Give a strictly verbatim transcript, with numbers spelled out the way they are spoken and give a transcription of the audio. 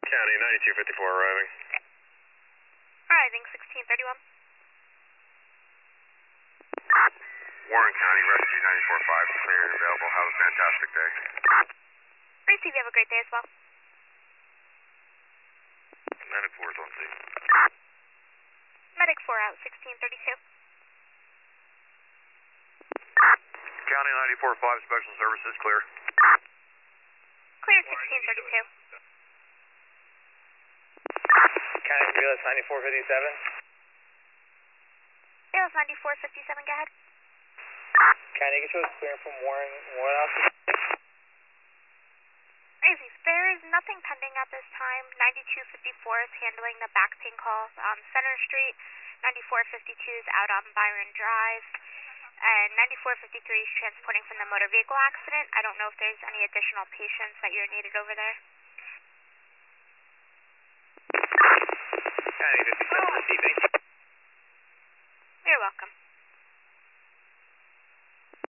County, ninety-two fifty-four arriving. Arriving, sixteen thirty-one. Warren County, Rescue ninety-four five, clear and available. Have a fantastic day. Receive, you have a great day as well. Medic four is on scene. Medic four out, sixteen thirty-two. County ninety-four five, Special Services, clear. Clear, sixteen thirty-two. County Realist ninety-four fifty-seven. Realist ninety-four fifty-seven, go ahead. County, you can show us clearing from Warren, Warren House. Crazy. There is nothing pending at this time. ninety-two fifty-four is handling the back pain calls on Center Street. ninety-four fifty-two is out on Byron Drive. And ninety-four fifty-three is transporting from the motor vehicle accident. I don't know if there's any additional patients that you're needed over there.